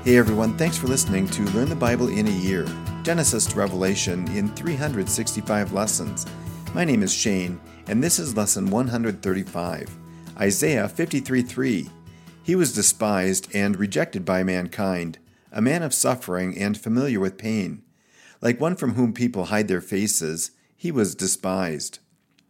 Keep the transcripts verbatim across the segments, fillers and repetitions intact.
Hey everyone, thanks for listening to Learn the Bible in a Year, Genesis to Revelation in three hundred sixty-five lessons. My name is Shane, and this is lesson one hundred thirty-five, Isaiah fifty-three three. He was despised and rejected by mankind, a man of suffering and familiar with pain. Like one from whom people hide their faces, he was despised.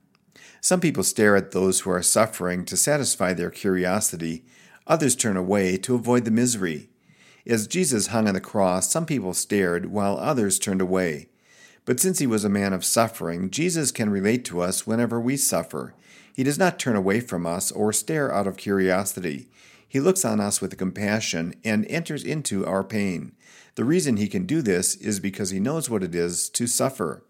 Some people stare at those who are suffering to satisfy their curiosity. Others turn away to avoid the misery. As Jesus hung on the cross, some people stared while others turned away. But since he was a man of suffering, Jesus can relate to us whenever we suffer. He does not turn away from us or stare out of curiosity. He looks on us with compassion and enters into our pain. The reason he can do this is because he knows what it is to suffer.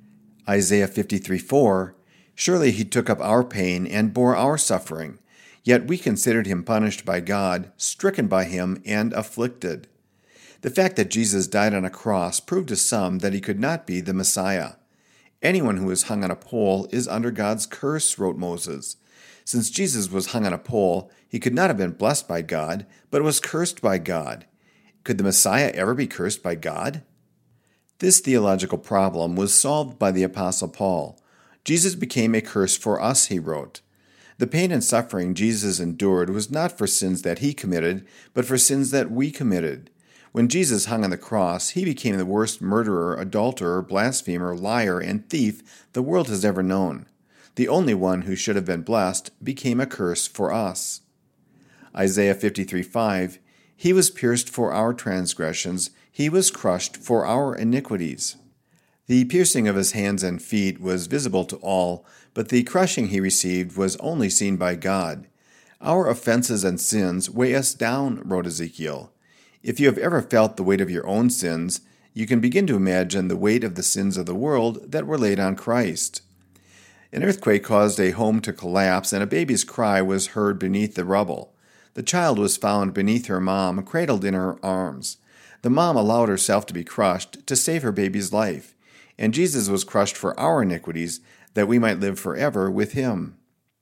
Isaiah fifty-three four, surely he took up our pain and bore our suffering. Yet we considered him punished by God, stricken by him, and afflicted. The fact that Jesus died on a cross proved to some that he could not be the Messiah. Anyone who is hung on a pole is under God's curse, wrote Moses. Since Jesus was hung on a pole, he could not have been blessed by God, but was cursed by God. Could the Messiah ever be cursed by God? This theological problem was solved by the Apostle Paul. Jesus became a curse for us, he wrote. The pain and suffering Jesus endured was not for sins that he committed, but for sins that we committed. When Jesus hung on the cross, he became the worst murderer, adulterer, blasphemer, liar, and thief the world has ever known. The only one who should have been blessed became a curse for us. Isaiah fifty-three five, he was pierced for our transgressions, he was crushed for our iniquities. The piercing of his hands and feet was visible to all, but the crushing he received was only seen by God. Our offenses and sins weigh us down, wrote Ezekiel. If you have ever felt the weight of your own sins, you can begin to imagine the weight of the sins of the world that were laid on Christ. An earthquake caused a home to collapse, and a baby's cry was heard beneath the rubble. The child was found beneath her mom, cradled in her arms. The mom allowed herself to be crushed to save her baby's life. And Jesus was crushed for our iniquities, that we might live forever with him.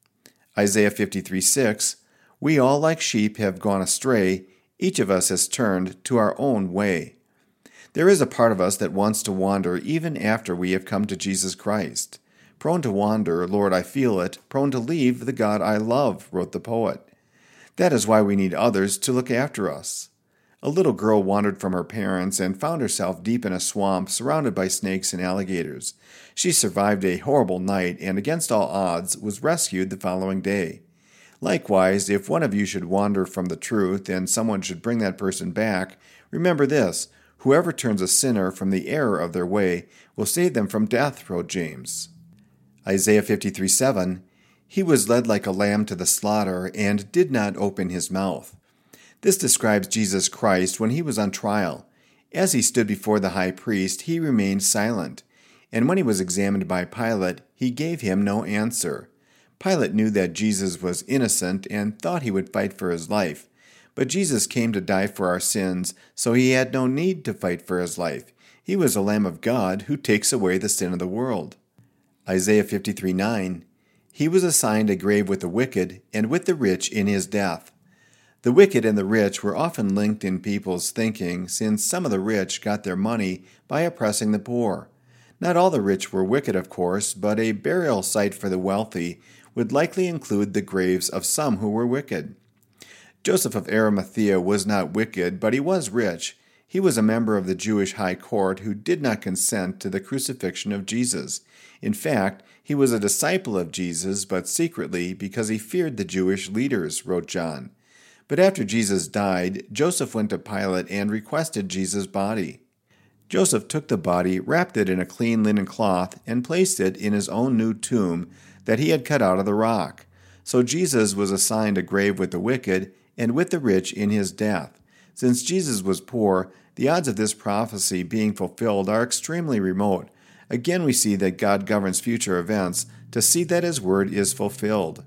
Isaiah fifty-three six, we all like sheep have gone astray, each of us has turned to our own way. There is a part of us that wants to wander even after we have come to Jesus Christ. Prone to wander, Lord, I feel it, prone to leave the God I love, wrote the poet. That is why we need others to look after us. A little girl wandered from her parents and found herself deep in a swamp surrounded by snakes and alligators. She survived a horrible night and, against all odds, was rescued the following day. Likewise, if one of you should wander from the truth and someone should bring that person back, remember this, whoever turns a sinner from the error of their way will save them from death, wrote James. Isaiah fifty-three seven, he was led like a lamb to the slaughter and did not open his mouth. This describes Jesus Christ when he was on trial. As he stood before the high priest, he remained silent. And when he was examined by Pilate, he gave him no answer. Pilate knew that Jesus was innocent and thought he would fight for his life. But Jesus came to die for our sins, so he had no need to fight for his life. He was the Lamb of God who takes away the sin of the world. Isaiah fifty-three nine, he was assigned a grave with the wicked and with the rich in his death. The wicked and the rich were often linked in people's thinking, since some of the rich got their money by oppressing the poor. Not all the rich were wicked, of course, but a burial site for the wealthy would likely include the graves of some who were wicked. Joseph of Arimathea was not wicked, but he was rich. He was a member of the Jewish high court who did not consent to the crucifixion of Jesus. In fact, he was a disciple of Jesus, but secretly because he feared the Jewish leaders, wrote John. But after Jesus died, Joseph went to Pilate and requested Jesus' body. Joseph took the body, wrapped it in a clean linen cloth, and placed it in his own new tomb that he had cut out of the rock. So Jesus was assigned a grave with the wicked and with the rich in his death. Since Jesus was poor, the odds of this prophecy being fulfilled are extremely remote. Again, we see that God governs future events to see that his word is fulfilled.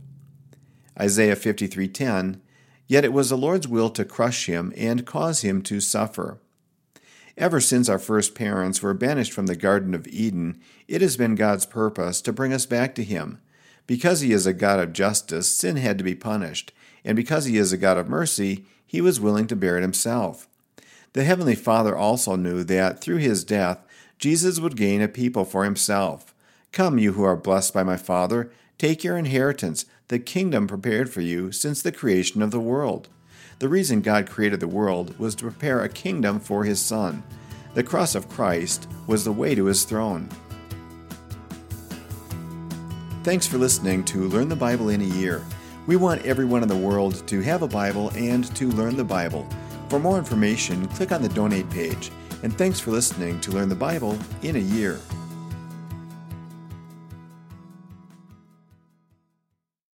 Isaiah fifty-three ten, yet it was the Lord's will to crush him and cause him to suffer. Ever since our first parents were banished from the Garden of Eden, it has been God's purpose to bring us back to him. Because he is a God of justice, sin had to be punished, and because he is a God of mercy, he was willing to bear it himself. The Heavenly Father also knew that through his death, Jesus would gain a people for himself. Come, you who are blessed by my Father, take your inheritance, the kingdom prepared for you since the creation of the world. The reason God created the world was to prepare a kingdom for his Son. The cross of Christ was the way to his throne. Thanks for listening to Learn the Bible in a Year. We want everyone in the world to have a Bible and to learn the Bible. For more information, click on the donate page. And thanks for listening to Learn the Bible in a Year.